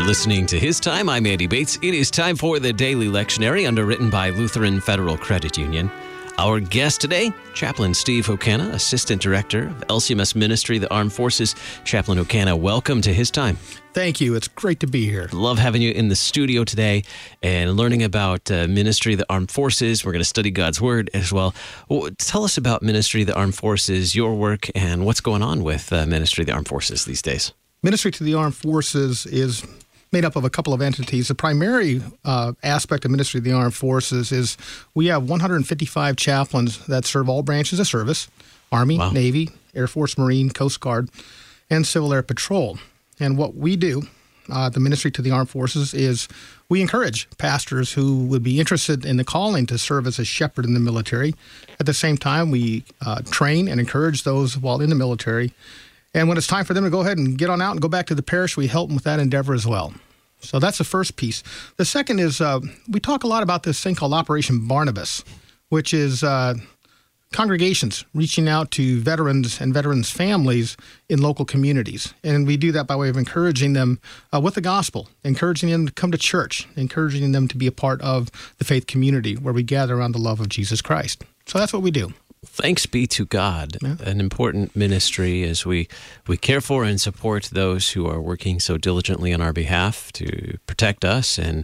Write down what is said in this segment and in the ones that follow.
You're listening to His Time. I'm Andy Bates. It is time for the Daily Lectionary, underwritten by Lutheran Federal Credit Union. Our guest today, Chaplain Steve Hokana, Assistant Director of LCMS Ministry, the Armed Forces. Chaplain Hokana, welcome to His Time. Thank you. It's great to be here. Love having you in the studio today and learning about Ministry of the Armed Forces. We're going to study God's Word as well. Tell us about Ministry of the Armed Forces, your work, and what's going on with Ministry of the Armed Forces these days. Ministry to the Armed Forces is made up of a couple of entities. The primary aspect of Ministry of the Armed Forces is we have 155 chaplains that serve all branches of service: Army, wow, Navy, Air Force, Marine, Coast Guard, and Civil Air Patrol. And what we do, the Ministry to the Armed Forces, is we encourage pastors who would be interested in the calling to serve as a shepherd in the military. At the same time, we train and encourage those while in the military. And when it's time for them to go ahead and get on out and go back to the parish, we help them with that endeavor as well. So that's the first piece. The second is we talk a lot about this thing called Operation Barnabas, which is congregations reaching out to veterans and veterans' families in local communities. And we do that by way of encouraging them with the gospel, encouraging them to come to church, encouraging them to be a part of the faith community where we gather around the love of Jesus Christ. So that's what we do. Thanks be to God, yeah. An important ministry as we care for and support those who are working so diligently on our behalf to protect us and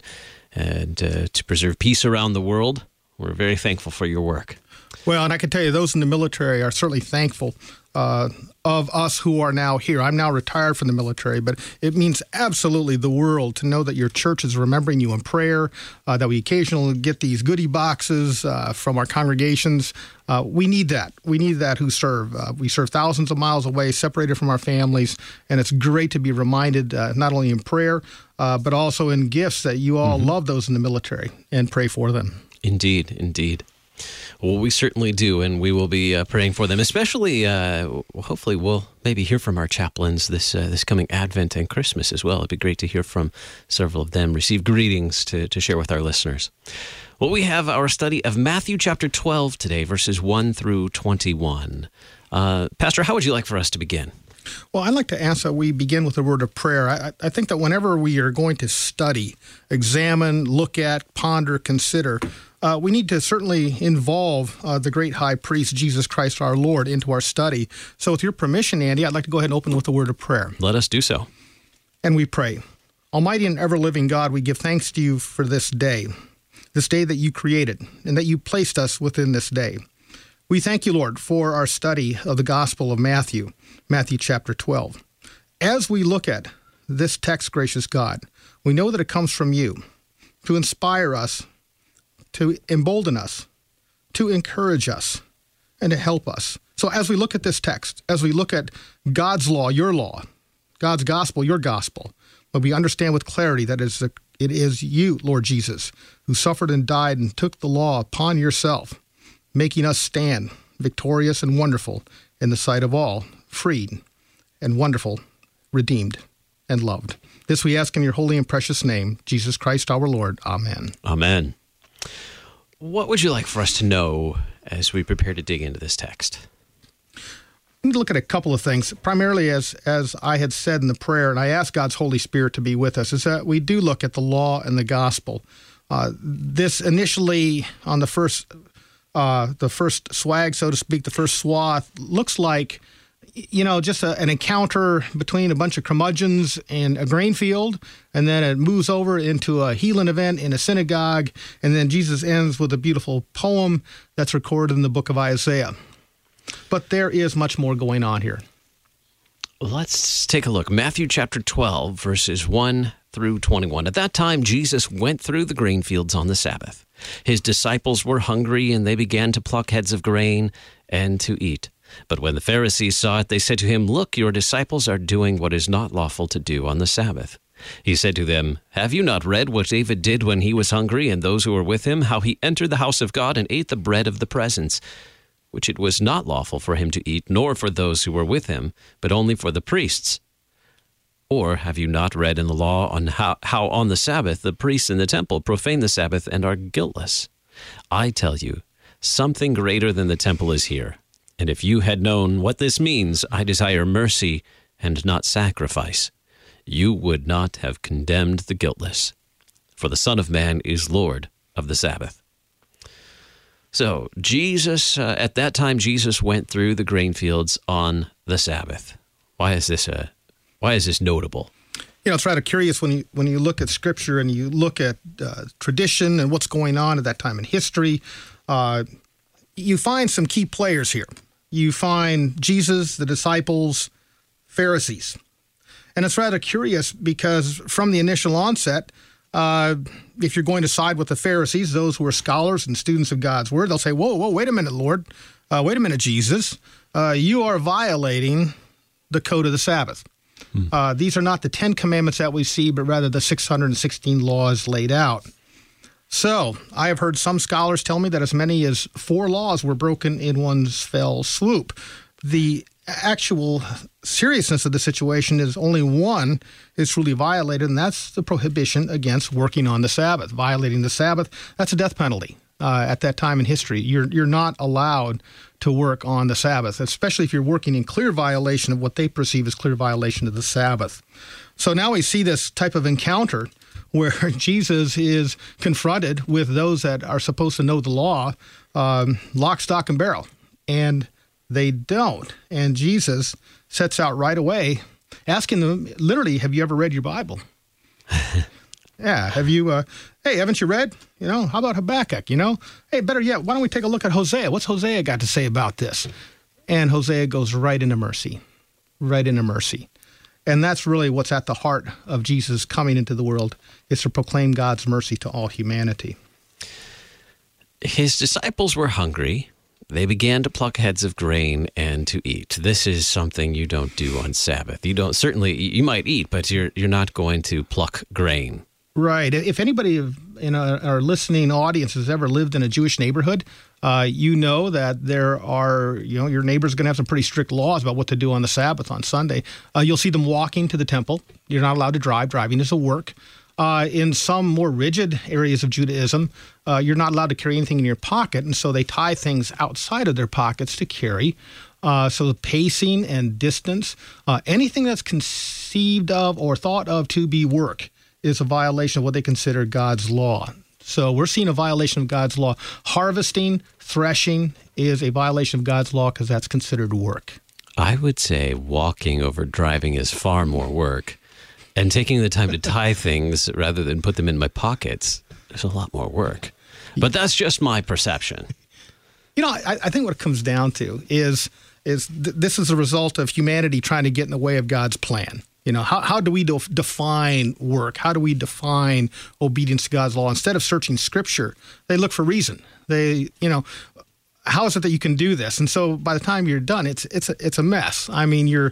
to preserve peace around the world. We're very thankful for your work. Well, and I can tell you those in the military are certainly thankful of us who are now here. I'm now retired from the military, but it means absolutely the world to know that your church is remembering you in prayer, that we occasionally get these goodie boxes from our congregations. We need that. We need that who serve. We serve thousands of miles away, separated from our families, and it's great to be reminded not only in prayer, but also in gifts that you all love those in the military and pray for them. Indeed, indeed. Well, we certainly do, and we will be praying for them, especially, hopefully we'll maybe hear from our chaplains this coming Advent and Christmas as well. It'd be great to hear from several of them, receive greetings to share with our listeners. Well, we have our study of Matthew chapter 12 today, verses 1 through 21. Pastor, how would you like for us to begin? Well, I'd like to ask that we begin with a word of prayer. I think that whenever we are going to study, examine, look at, ponder, consider, we need to certainly involve the great high priest, Jesus Christ our Lord, into our study. So with your permission, Andy, I'd like to go ahead and open with a word of prayer. Let us do so. And we pray. Almighty and ever-living God, we give thanks to you for this day that you created and that you placed us within this day. We thank you, Lord, for our study of the Gospel of Matthew chapter 12. As we look at this text, gracious God, we know that it comes from you to inspire us, to embolden us, to encourage us, and to help us. So as we look at this text, as we look at God's law, your law, God's gospel, your gospel, but we understand with clarity that it is you, Lord Jesus, who suffered and died and took the law upon yourself, making us stand victorious and wonderful in the sight of all, freed and wonderful, redeemed and loved. This we ask in your holy and precious name, Jesus Christ our Lord. Amen. Amen. What would you like for us to know as we prepare to dig into this text? We need to look at a couple of things. Primarily, as I had said in the prayer, and I ask God's Holy Spirit to be with us, is that we do look at the law and the gospel. This initially on the first swag, so to speak, the first swath, looks like, just an encounter between a bunch of curmudgeons in a grain field, and then it moves over into a healing event in a synagogue, and then Jesus ends with a beautiful poem that's recorded in the book of Isaiah. But there is much more going on here. Let's take a look. Matthew chapter 12, verses 1 through 21. At that time, Jesus went through the grain fields on the Sabbath. His disciples were hungry, and they began to pluck heads of grain and to eat. But when the Pharisees saw it, they said to him, "Look, your disciples are doing what is not lawful to do on the Sabbath." He said to them, "Have you not read what David did when he was hungry, and those who were with him, how he entered the house of God and ate the bread of the presence, which it was not lawful for him to eat, nor for those who were with him, but only for the priests? Or have you not read in the law on how on the Sabbath the priests in the temple profane the Sabbath and are guiltless? I tell you, something greater than the temple is here. And if you had known what this means, I desire mercy and not sacrifice, you would not have condemned the guiltless. For the Son of Man is Lord of the Sabbath. So Jesus, at that time, Jesus went through the grain fields on the Sabbath. Why is this notable? You know, it's rather curious when you look at Scripture and you look at tradition and what's going on at that time in history. You find some key players here. You find Jesus, the disciples, Pharisees. And it's rather curious because from the initial onset, if you're going to side with the Pharisees, those who are scholars and students of God's Word, they'll say, whoa, wait a minute, Lord. Wait a minute, Jesus. You are violating the code of the Sabbath. These are not the 10 commandments that we see, but rather the 616 laws laid out. So I have heard some scholars tell me that as many as 4 laws were broken in one fell swoop. The actual seriousness of the situation is only one is truly violated, and that's the prohibition against working on the Sabbath. Violating the Sabbath, that's a death penalty at that time in history. You're not allowed to work on the Sabbath, especially if you're working in clear violation of what they perceive as clear violation of the Sabbath. So now we see this type of encounter where Jesus is confronted with those that are supposed to know the law, lock, stock, and barrel. And they don't. And Jesus sets out right away asking them, literally, have you ever read your Bible? Yeah. Have you, hey, haven't you read? You know, how about Habakkuk? You know, hey, better yet, why don't we take a look at Hosea? What's Hosea got to say about this? And Hosea goes right into mercy, right into mercy. And that's really what's at the heart of Jesus coming into the world, is to proclaim God's mercy to all humanity. His disciples were hungry. They began to pluck heads of grain and to eat. This is something you don't do on Sabbath. You might eat, but you're not going to pluck grain. Right. If anybody in our listening audience has ever lived in a Jewish neighborhood, you know that there are, your neighbor's going to have some pretty strict laws about what to do on the Sabbath on Sunday. You'll see them walking to the temple. You're not allowed to drive. Driving is a work. In some more rigid areas of Judaism, you're not allowed to carry anything in your pocket, and so they tie things outside of their pockets to carry. So the pacing and distance, anything that's conceived of or thought of to be work is a violation of what they consider God's law. So we're seeing a violation of God's law. Harvesting, threshing is a violation of God's law because that's considered work. I would say walking over driving is far more work. And taking the time to tie things rather than put them in my pockets is a lot more work. But that's just my perception. I think what it comes down to is this is a result of humanity trying to get in the way of God's plan. How do we define work? How do we define obedience to God's law? Instead of searching Scripture, they look for reason. How is it that you can do this? And so by the time you're done, it's a mess. I mean, you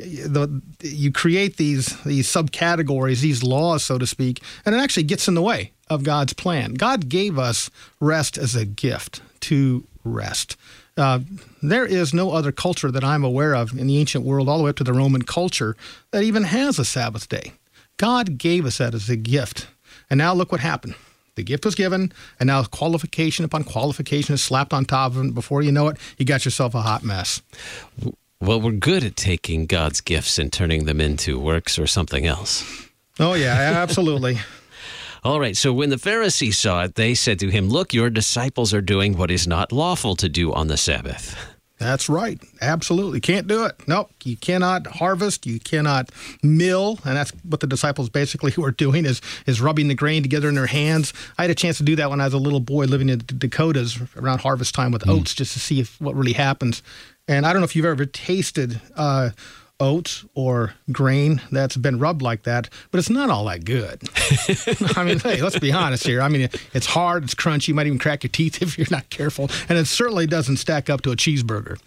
create these subcategories, these laws, so to speak, and it actually gets in the way of God's plan. God gave us rest as a gift to rest. There is no other culture that I'm aware of in the ancient world, all the way up to the Roman culture, that even has a Sabbath day. God gave us that as a gift. And now look what happened. The gift was given, and now qualification upon qualification is slapped on top of it. Before you know it, you got yourself a hot mess. Well, we're good at taking God's gifts and turning them into works or something else. Oh, yeah, absolutely. All right, so when the Pharisees saw it, they said to him, "Look, your disciples are doing what is not lawful to do on the Sabbath." That's right. Absolutely. Can't do it. Nope. You cannot harvest. You cannot mill. And that's what the disciples basically were doing is rubbing the grain together in their hands. I had a chance to do that when I was a little boy living in the Dakotas around harvest time with oats just to see what really happens. And I don't know if you've ever tasted oats or grain that's been rubbed like that, but it's not all that good. I mean, hey, let's be honest here. I mean, it's hard, it's crunchy, you might even crack your teeth if you're not careful, and it certainly doesn't stack up to a cheeseburger.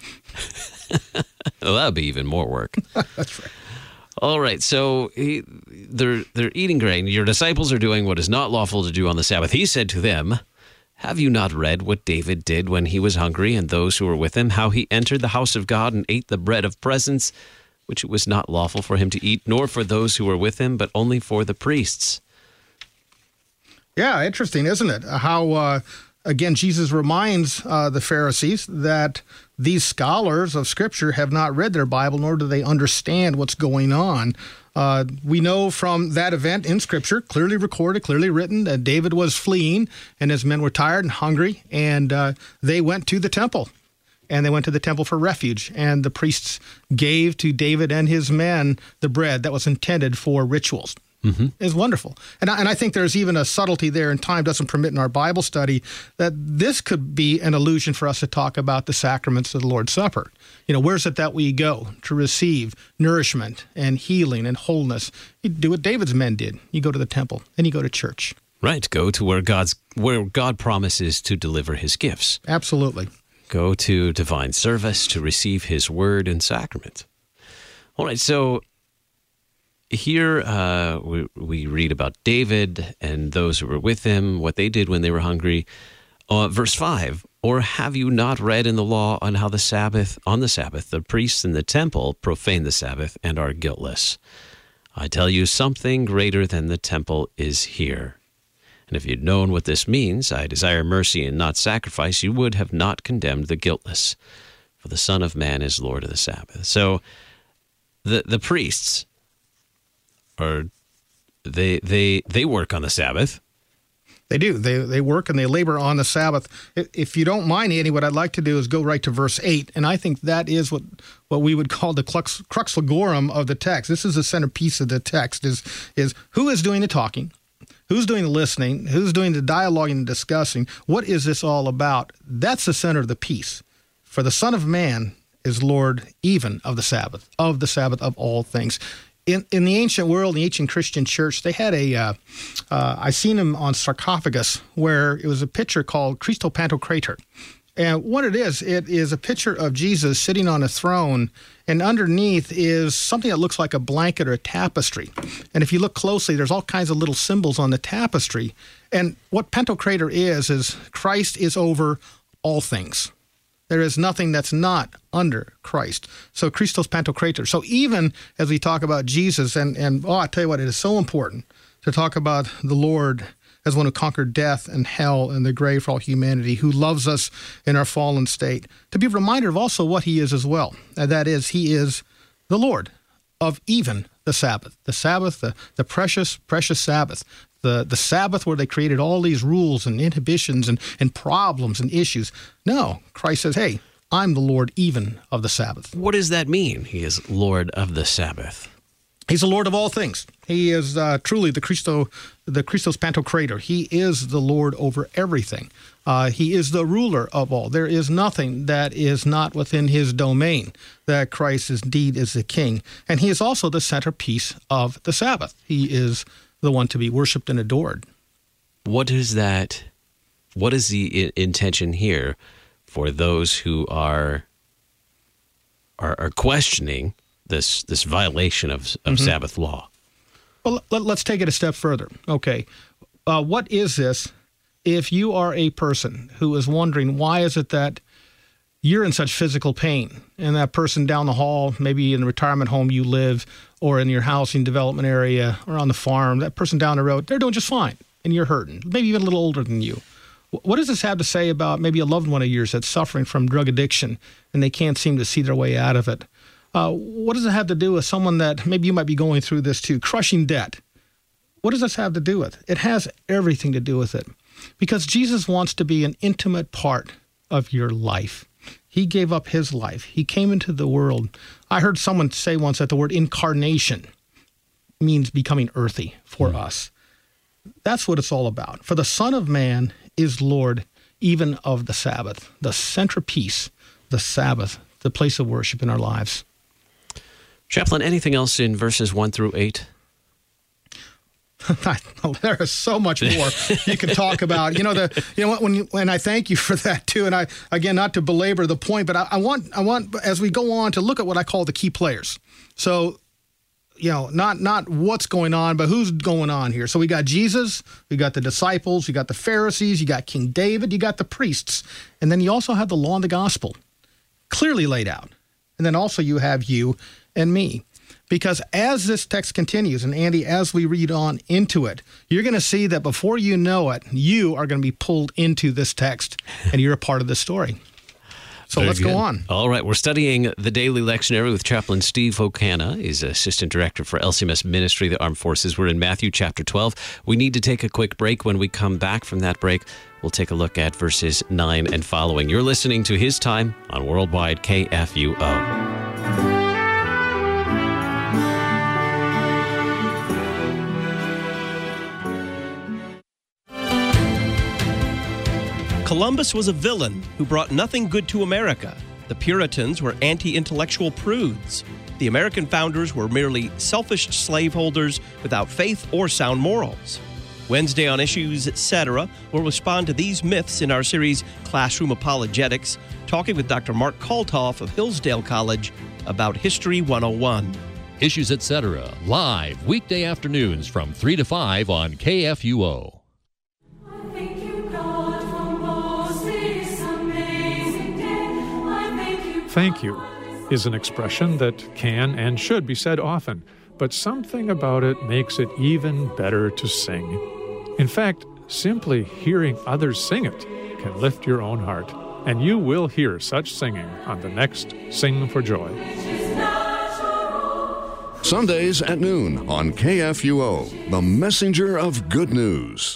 Well, that would be even more work. That's right. All right, so they're eating grain. Your disciples are doing what is not lawful to do on the Sabbath. He said to them, "Have you not read what David did when he was hungry and those who were with him, how he entered the house of God and ate the bread of presence, which it was not lawful for him to eat, nor for those who were with him, but only for the priests?" Yeah, interesting, isn't it? How, again, Jesus reminds the Pharisees that these scholars of Scripture have not read their Bible, nor do they understand what's going on. We know from that event in Scripture, clearly recorded, clearly written, that David was fleeing and his men were tired and hungry, and they went to the temple. And they went to the temple for refuge. And the priests gave to David and his men the bread that was intended for rituals. Mm-hmm. It's wonderful. And I think there's even a subtlety there, and time doesn't permit in our Bible study, that this could be an allusion for us to talk about the sacraments of the Lord's Supper. Where's it that we go to receive nourishment and healing and wholeness? You do what David's men did. You go to the temple, and you go to church. Right. Go to where God promises to deliver his gifts. Absolutely. Go to divine service to receive his word and sacrament. All right, so here we read about David and those who were with him, what they did when they were hungry. Verse 5, or have you not read in the law on how on the Sabbath, the priests in the temple profane the Sabbath and are guiltless? I tell you, something greater than the temple is here. And if you'd known what this means, I desire mercy and not sacrifice, you would have not condemned the guiltless. For the Son of Man is Lord of the Sabbath. So the priests they work on the Sabbath. They do. They work and they labor on the Sabbath. If you don't mind, Andy, what I'd like to do is go right to verse 8, and I think that is what we would call the crux legorum of the text. This is the centerpiece of the text, is who is doing the talking? Who's doing the listening? Who's doing the dialoguing and discussing? What is this all about? That's the center of the piece. For the Son of Man is Lord even of the Sabbath of all things. In the ancient world, the ancient Christian church, they had I seen them on sarcophagus, where it was a picture called Christo Pantocrator. And what it is a picture of Jesus sitting on a throne, and underneath is something that looks like a blanket or a tapestry. And if you look closely, there's all kinds of little symbols on the tapestry. And what Pantocrator is Christ is over all things. There is nothing that's not under Christ. So Christos Pantocrator. So even as we talk about Jesus, and I tell you what, it is so important to talk about the Lord as one who conquered death and hell and the grave for all humanity, who loves us in our fallen state, to be reminded of also what he is as well. And that is, he is the Lord of even the Sabbath. The Sabbath, the precious, precious Sabbath. The Sabbath where they created all these rules and inhibitions and problems and issues. No, Christ says, hey, I'm the Lord even of the Sabbath. What does that mean? He is Lord of the Sabbath. He's the Lord of all things. He is truly the Christos Pantocrator. He is the Lord over everything. He is the ruler of all. There is nothing that is not within his domain, that Christ indeed is the King. And he is also the centerpiece of the Sabbath. He is the one to be worshipped and adored. What is that? What is the intention here for those who are questioning this violation of mm-hmm. Sabbath law? Well, let's take it a step further. Okay, what is this? If you are a person who is wondering, why is it that you're in such physical pain, and that person down the hall, maybe in the retirement home you live, or in your housing development area, or on the farm, that person down the road, they're doing just fine, and you're hurting, maybe even a little older than you. What does this have to say about maybe a loved one of yours that's suffering from drug addiction, and they can't seem to see their way out of it? What does it have to do with someone that maybe you might be going through this too, crushing debt? What does this have to do with? It has everything to do with it, because Jesus wants to be an intimate part of your life. He gave up his life. He came into the world. I heard someone say once that the word incarnation means becoming earthy for us. That's what it's all about. For the Son of Man is Lord even of the Sabbath, the centerpiece, the Sabbath, the place of worship in our lives. Chaplain, anything else in verses 1 through 8? There is so much more you can talk about. When I thank you for that too, and I again, not to belabor the point, but I want as we go on to look at what I call the key players. So, not what's going on, but who's going on here. So we got Jesus, we got the disciples, you got the Pharisees, you got King David, you got the priests, and then you also have the law and the gospel clearly laid out, and then also you have you and me. Because as this text continues, and Andy, as we read on into it, you're going to see that before you know it, you are going to be pulled into this text, and you're a part of this story. So Very let's good. go on. All right. We're studying the Daily Lectionary with Chaplain Steve Ocana. He's Assistant Director for LCMS Ministry of the Armed Forces. We're in Matthew chapter 12. We need to take a quick break. When we come back from that break, we'll take a look at verses 9 and following. You're listening to His Time on Worldwide KFUO. Columbus was a villain who brought nothing good to America. The Puritans were anti-intellectual prudes. The American founders were merely selfish slaveholders without faith or sound morals. Wednesday on Issues, Etc. will respond to these myths in our series Classroom Apologetics, talking with Dr. Mark Kalthoff of Hillsdale College about History 101. Issues, Etc. live weekday afternoons from 3 to 5 on KFUO. Thank you is an expression that can and should be said often, but something about it makes it even better to sing. In fact, simply hearing others sing it can lift your own heart, and you will hear such singing on the next Sing for Joy. Sundays at noon on KFUO, the messenger of good news.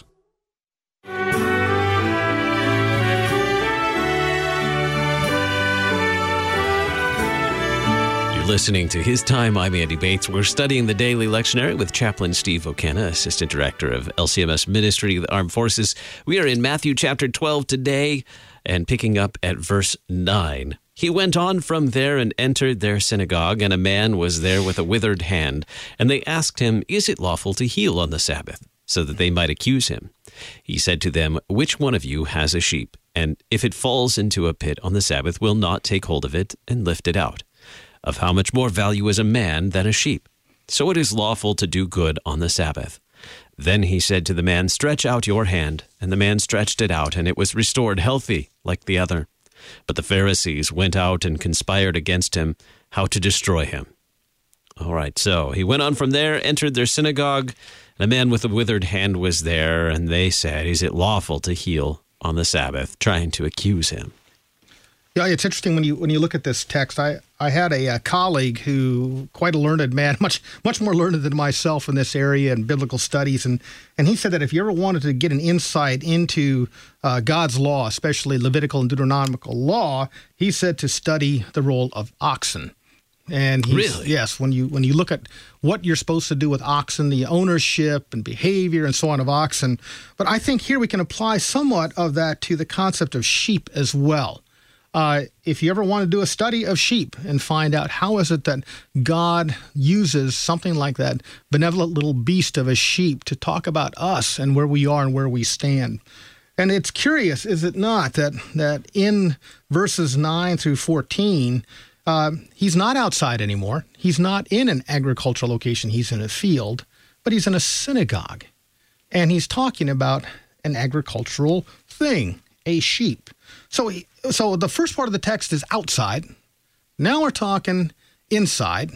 Listening to His Time, I'm Andy Bates. We're studying the Daily Lectionary with Chaplain Steve Ocana, Assistant Director of LCMS Ministry of the Armed Forces. We are in Matthew chapter 12 today and picking up at verse 9. He went on from there and entered their synagogue, and a man was there with a withered hand. And they asked him, "Is it lawful to heal on the Sabbath?" so that they might accuse him. He said to them, "Which one of you has a sheep, and if it falls into a pit on the Sabbath, will not take hold of it and lift it out? Of how much more value is a man than a sheep? So it is lawful to do good on the Sabbath." Then he said to the man, "Stretch out your hand." And the man stretched it out, and it was restored healthy like the other. But the Pharisees went out and conspired against him, how to destroy him. All right, so he went on from there, entered their synagogue, and a man with a withered hand was there, and they said, "Is it lawful to heal on the Sabbath?" trying to accuse him. Yeah, it's interesting when you look at this text. I had a colleague who, quite a learned man, much more learned than myself in this area in biblical studies, and he said that if you ever wanted to get an insight into God's law, especially Levitical and Deuteronomical law, he said to study the role of oxen. And really? Yes, when you look at what you're supposed to do with oxen, the ownership and behavior and so on of oxen. But I think here we can apply somewhat of that to the concept of sheep as well. If you ever want to do a study of sheep and find out how is it that God uses something like that benevolent little beast of a sheep to talk about us and where we are and where we stand. And it's curious, is it not, that in verses 9 through 14, he's not outside anymore. He's not in an agricultural location. He's in a field, but he's in a synagogue. And he's talking about an agricultural thing, a sheep. So the first part of the text is outside. Now we're talking inside.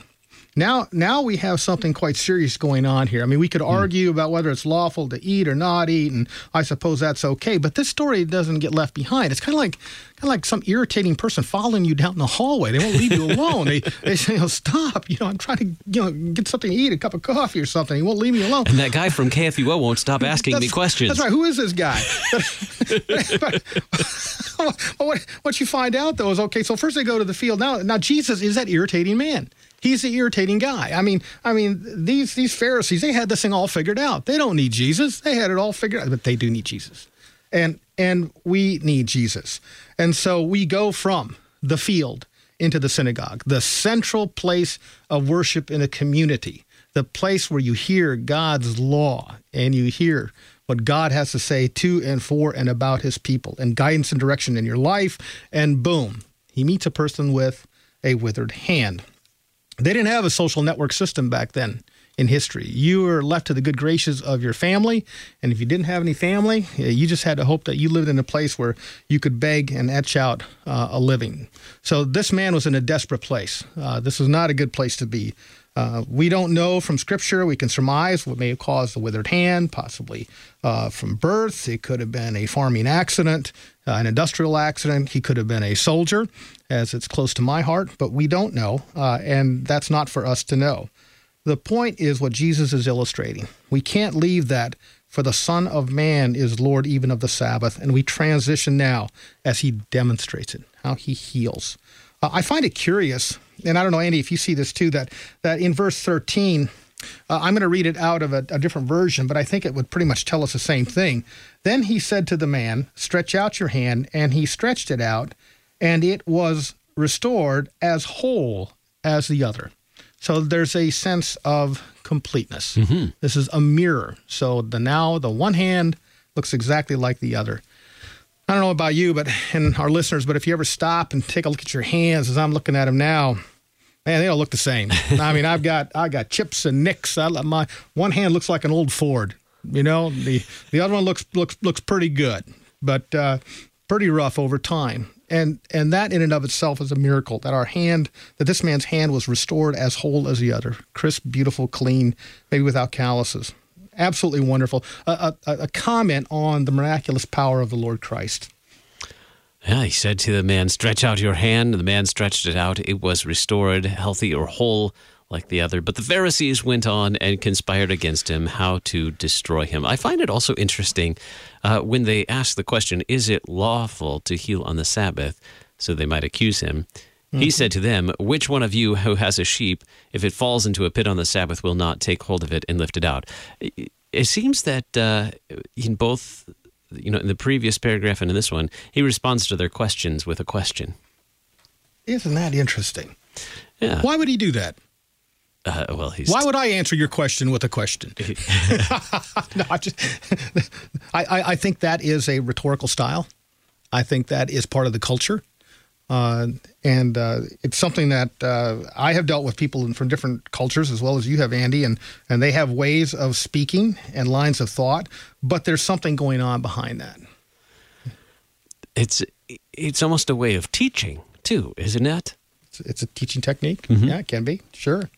Now we have something quite serious going on here. I mean, we could argue about whether it's lawful to eat or not eat, and I suppose that's okay. But this story doesn't get left behind. It's kind of like some irritating person following you down the hallway. They won't leave you alone. They say, "Stop! I'm trying to get something to eat, a cup of coffee or something." He won't leave me alone. And that guy from KFUO won't stop asking me questions. That's right. Who is this guy? But what you find out though is, okay, so first they go to the field. Now Jesus is that irritating man. He's the irritating guy. I mean, these Pharisees, they had this thing all figured out. They don't need Jesus. They had it all figured out, but they do need Jesus. And we need Jesus. And so we go from the field into the synagogue, the central place of worship in a community, the place where you hear God's law and you hear what God has to say to and for and about his people and guidance and direction in your life. And boom, he meets a person with a withered hand. They didn't have a social network system back then in history. You were left to the good graces of your family, and if you didn't have any family, you just had to hope that you lived in a place where you could beg and etch out a living. So this man was in a desperate place. This was not a good place to be. We don't know from Scripture. We can surmise what may have caused the withered hand, possibly from birth. It could have been a farming accident, an industrial accident. He could have been a soldier, as it's close to my heart, but we don't know, and that's not for us to know. The point is what Jesus is illustrating. We can't leave that, for the Son of Man is Lord even of the Sabbath, and we transition now as he demonstrates it, how he heals. I find it curious, and I don't know, Andy, if you see this too, that in verse 13, I'm going to read it out of a different version, but I think it would pretty much tell us the same thing. Then he said to the man, stretch out your hand, and he stretched it out, and it was restored as whole as the other. So there's a sense of completeness. Mm-hmm. This is a mirror. So the one hand looks exactly like the other. I don't know about you, and our listeners, but if you ever stop and take a look at your hands as I'm looking at them now, man, they don't look the same. I mean, I got chips and nicks. My one hand looks like an old Ford. You know, the other one looks pretty good, but pretty rough over time. And that in and of itself is a miracle, that this man's hand was restored as whole as the other, crisp, beautiful, clean, maybe without calluses. Absolutely wonderful. A comment on the miraculous power of the Lord Christ. Yeah, he said to the man, stretch out your hand. And the man stretched it out. It was restored, healthy or whole like the other. But the Pharisees went on and conspired against him how to destroy him. I find it also interesting when they ask the question, is it lawful to heal on the Sabbath? So they might accuse him. Mm-hmm. He said to them, which one of you who has a sheep, if it falls into a pit on the Sabbath, will not take hold of it and lift it out? It seems that in both, in the previous paragraph and in this one, he responds to their questions with a question. Isn't that interesting? Yeah. Why would he do that? Why would I answer your question with a question? No, I think that is a rhetorical style. I think that is part of the culture. And it's something that I have dealt with people from different cultures as well as you have, Andy, and they have ways of speaking and lines of thought, but there's something going on behind that. It's almost a way of teaching, too, isn't it? It's a teaching technique. Mm-hmm. Yeah, it can be. Sure.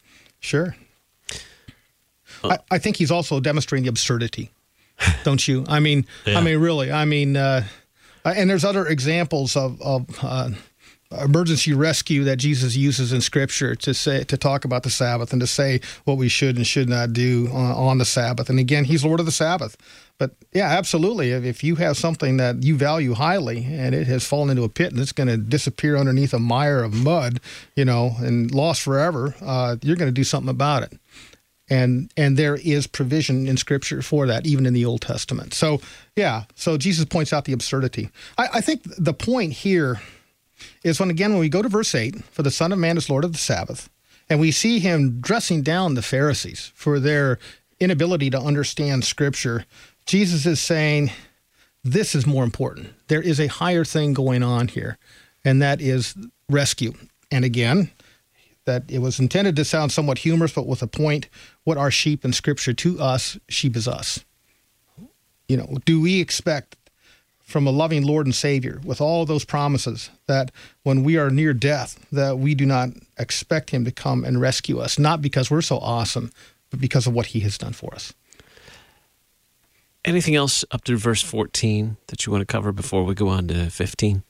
I think he's also demonstrating the absurdity, don't you? I mean, really. And there's other examples of emergency rescue that Jesus uses in Scripture to talk about the Sabbath and to say what we should and should not do on the Sabbath. And again, he's Lord of the Sabbath. But yeah, absolutely. If you have something that you value highly and it has fallen into a pit and it's going to disappear underneath a mire of mud, and lost forever, you're going to do something about it. And there is provision in Scripture for that, even in the Old Testament. So Jesus points out the absurdity. I think the point here is when we go to verse 8, for the Son of Man is Lord of the Sabbath, and we see him dressing down the Pharisees for their inability to understand Scripture, Jesus is saying, this is more important. There is a higher thing going on here, and that is rescue. And again, that it was intended to sound somewhat humorous, but with a point, what are sheep in Scripture? To us, sheep is us. Do we expect from a loving Lord and Savior, with all those promises, that when we are near death, that we do not expect him to come and rescue us, not because we're so awesome, but because of what he has done for us? Anything else up through verse 14 that you want to cover before we go on to 15?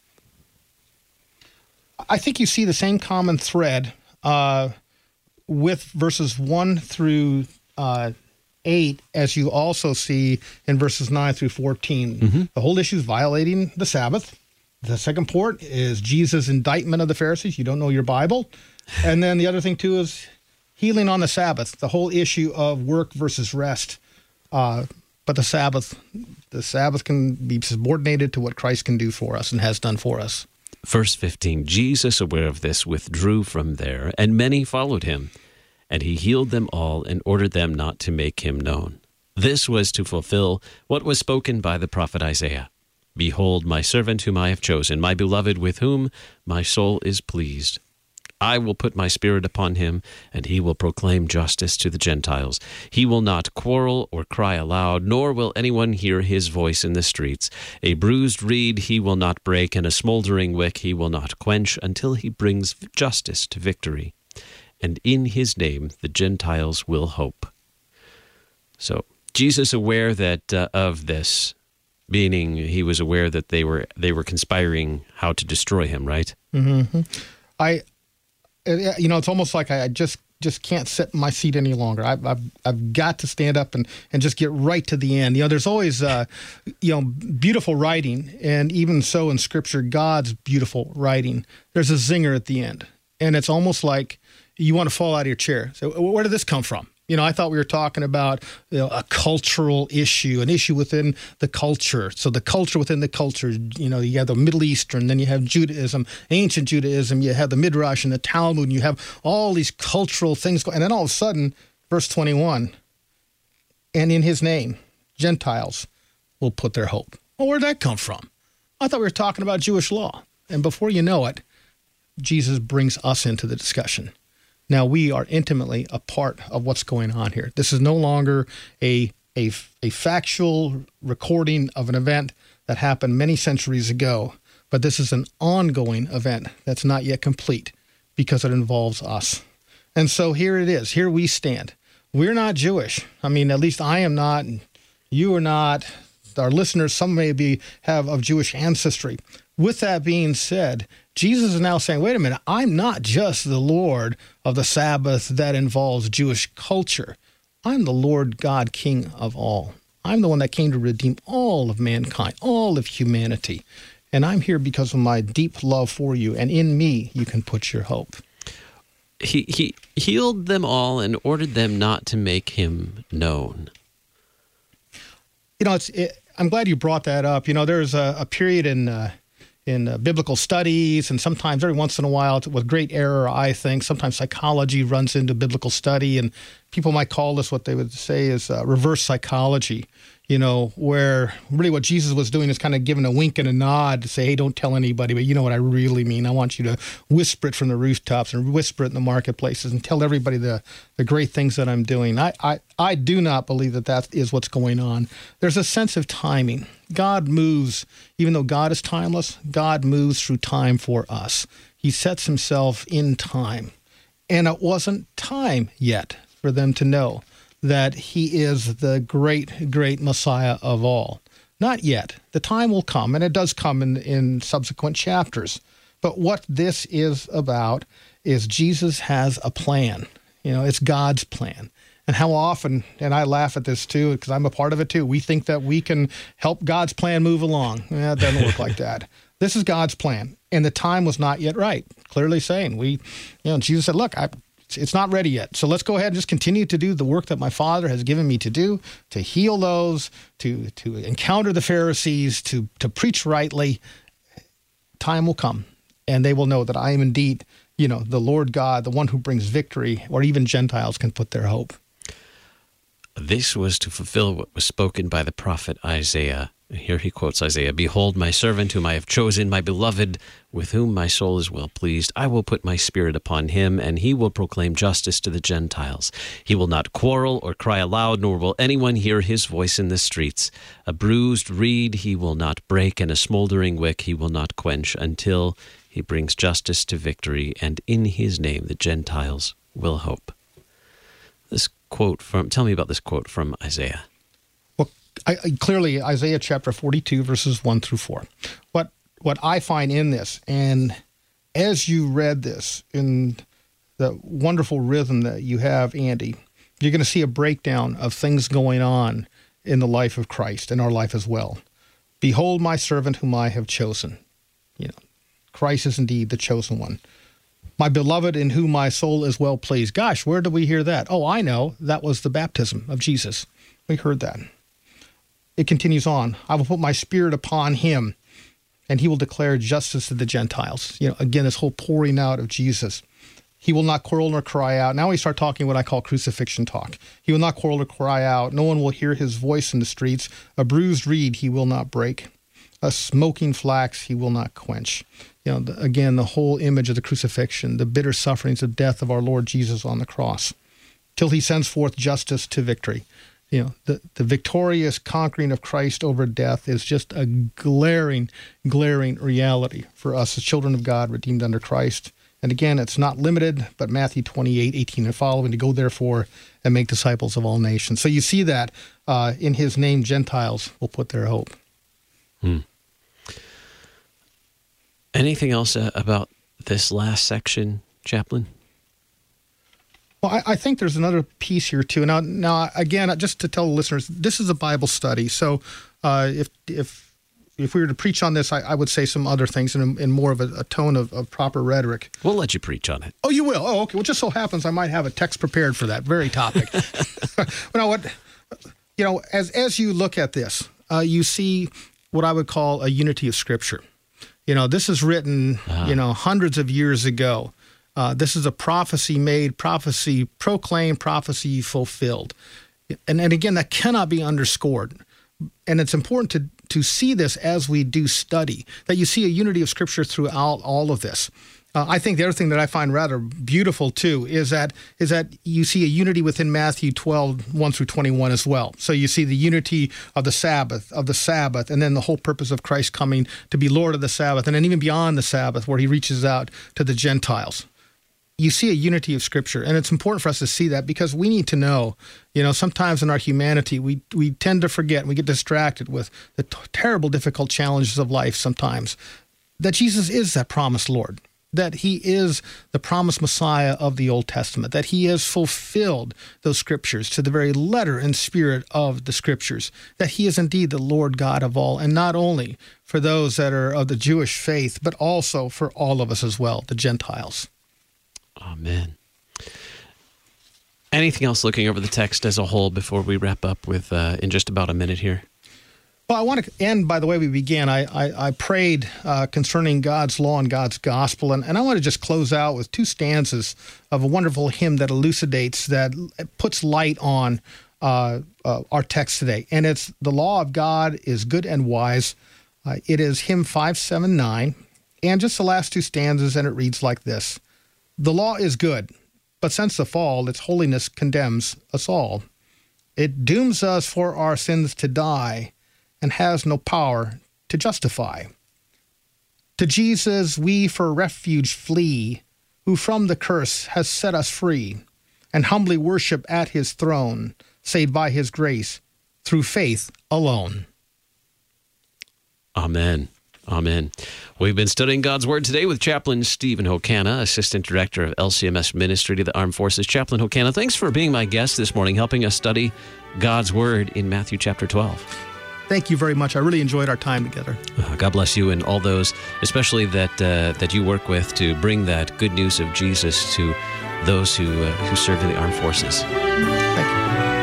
I think you see the same common thread with verses 1 through 8, as you also see in verses 9 through 14. Mm-hmm. The whole issue is violating the Sabbath. The second part is Jesus' indictment of the Pharisees. You don't know your Bible. And then the other thing, too, is healing on the Sabbath, the whole issue of work versus rest. But the Sabbath can be subordinated to what Christ can do for us and has done for us. Verse 15, Jesus, aware of this, withdrew from there, and many followed him. And he healed them all and ordered them not to make him known. This was to fulfill what was spoken by the prophet Isaiah. Behold, my servant whom I have chosen, my beloved with whom my soul is pleased. I will put my spirit upon him, and he will proclaim justice to the Gentiles. He will not quarrel or cry aloud, nor will anyone hear his voice in the streets. A bruised reed he will not break, and a smoldering wick he will not quench, until he brings justice to victory. and in his name the Gentiles will hope. So Jesus aware that of this, meaning he was aware that they were conspiring how to destroy him, right? Mm-hmm. It's almost like I just can't sit in my seat any longer. I've got to stand up and just get right to the end. There's always beautiful writing, and even so in Scripture, God's beautiful writing. There's a zinger at the end, and it's almost like you want to fall out of your chair. So where did this come from? I thought we were talking about a cultural issue, an issue within the culture. So the culture within the culture, you have the Middle Eastern, then you have Judaism, ancient Judaism, you have the Midrash and the Talmud, and you have all these cultural things. And then all of a sudden, verse 21, and in his name, Gentiles will put their hope. Well, where'd that come from? I thought we were talking about Jewish law. And before you know it, Jesus brings us into the discussion. Now, we are intimately a part of what's going on here. This is no longer a factual recording of an event that happened many centuries ago, but this is an ongoing event that's not yet complete because it involves us. And so here it is. Here we stand. We're not Jewish. I mean, at least I am not. You are not. Our listeners, some may have of Jewish ancestry. With that being said, Jesus is now saying, wait a minute, I'm not just the Lord of the Sabbath that involves Jewish culture. I'm the Lord God, King of all. I'm the one that came to redeem all of mankind, all of humanity. And I'm here because of my deep love for you, and in me you can put your hope. He healed them all and ordered them not to make him known. I'm glad you brought that up. There's a period in biblical studies, and sometimes every once in a while, with great error, I think, sometimes psychology runs into biblical study, and people might call this what they would say is reverse psychology, where really what Jesus was doing is kind of giving a wink and a nod to say, hey, don't tell anybody, but you know what I really mean. I want you to whisper it from the rooftops and whisper it in the marketplaces and tell everybody the great things that I'm doing. I do not believe that is what's going on. There's a sense of timing. God moves, even though God is timeless, God moves through time for us. He sets himself in time. And it wasn't time yet for them to know that he is the great, great Messiah of all. Not yet. The time will come, and it does come in subsequent chapters. But what this is about is Jesus has a plan. It's God's plan. And how often, and I laugh at this too, because I'm a part of it too, we think that we can help God's plan move along. It doesn't work like that. This is God's plan, and the time was not yet right. Clearly saying, Jesus said, look, it's not ready yet. So let's go ahead and just continue to do the work that my Father has given me to do, to heal those, to encounter the Pharisees, to preach rightly. Time will come, and they will know that I am indeed, the Lord God, the one who brings victory, where even Gentiles can put their hope. This was to fulfill what was spoken by the prophet Isaiah. Here he quotes Isaiah, "Behold, my servant whom I have chosen, my beloved, with whom my soul is well pleased. I will put my spirit upon him, and he will proclaim justice to the Gentiles. He will not quarrel or cry aloud, nor will anyone hear his voice in the streets. A bruised reed he will not break, and a smoldering wick he will not quench, until he brings justice to victory, and in his name the Gentiles will hope." Tell me about this quote from Isaiah. Well, clearly Isaiah chapter 42, verses 1 through 4. What I find in this, and as you read this in the wonderful rhythm that you have, Andy, you're going to see a breakdown of things going on in the life of Christ, and our life as well. Behold my servant whom I have chosen. Christ is indeed the chosen one. My beloved in whom my soul is well pleased. Gosh, where do we hear that? Oh, I know. That was the baptism of Jesus. We heard that. It continues on. I will put my spirit upon him, and he will declare justice to the Gentiles. Again, this whole pouring out of Jesus. He will not quarrel nor cry out. Now we start talking what I call crucifixion talk. He will not quarrel or cry out. No one will hear his voice in the streets. A bruised reed he will not break. A smoking flax he will not quench. Again, the whole image of the crucifixion, the bitter sufferings of death of our Lord Jesus on the cross, till he sends forth justice to victory. The victorious conquering of Christ over death is just a glaring, glaring reality for us as children of God redeemed under Christ And again, it's not limited, but Matthew 28:18 and following, to go therefore and make disciples of all nations. So you see that in his name, Gentiles will put their hope. Anything else about this last section, Chaplain? Well, I think there's another piece here too. Now, again, just to tell the listeners, this is a Bible study. So, if we were to preach on this, I would say some other things in more of a tone of proper rhetoric. We'll let you preach on it. Oh, you will? Oh, okay. Well, just so happens I might have a text prepared for that very topic. As you look at this, you see what I would call a unity of Scripture. This is written, hundreds of years ago. This is a prophecy made, prophecy proclaimed, prophecy fulfilled. And again, that cannot be underscored. And it's important to see this as we do study, that you see a unity of Scripture throughout all of this. I think the other thing that I find rather beautiful, too, is that you see a unity within Matthew 12, 1 through 21 as well. So you see the unity of the Sabbath, and then the whole purpose of Christ coming to be Lord of the Sabbath, and then even beyond the Sabbath, where he reaches out to the Gentiles. You see a unity of Scripture, and it's important for us to see that because we need to know, sometimes in our humanity, we tend to forget, and we get distracted with the terrible, difficult challenges of life sometimes, that Jesus is that promised Lord, that he is the promised Messiah of the Old Testament, that he has fulfilled those Scriptures to the very letter and spirit of the Scriptures, that he is indeed the Lord God of all, and not only for those that are of the Jewish faith, but also for all of us as well, the Gentiles. Amen. Anything else looking over the text as a whole before we wrap up with in just about a minute here? Well, I want to end by the way we began. I prayed concerning God's law and God's gospel, and I want to just close out with two stanzas of a wonderful hymn that elucidates, that puts light on our text today. And it's "The Law of God is Good and Wise." It is hymn 579, and just the last two stanzas, and it reads like this. The law is good, but since the fall, its holiness condemns us all. It dooms us for our sins to die, and has no power to justify. To Jesus we for refuge flee, who from the curse has set us free, and humbly worship at his throne, saved by his grace, through faith alone. Amen. Amen. We've been studying God's Word today with Chaplain Stephen Hokana, Assistant Director of LCMS Ministry to the Armed Forces. Chaplain Hokana, thanks for being my guest this morning, helping us study God's Word in Matthew chapter 12. Thank you very much. I really enjoyed our time together. God bless you and all those, especially that you work with, to bring that good news of Jesus to those who serve in the armed forces. Thank you.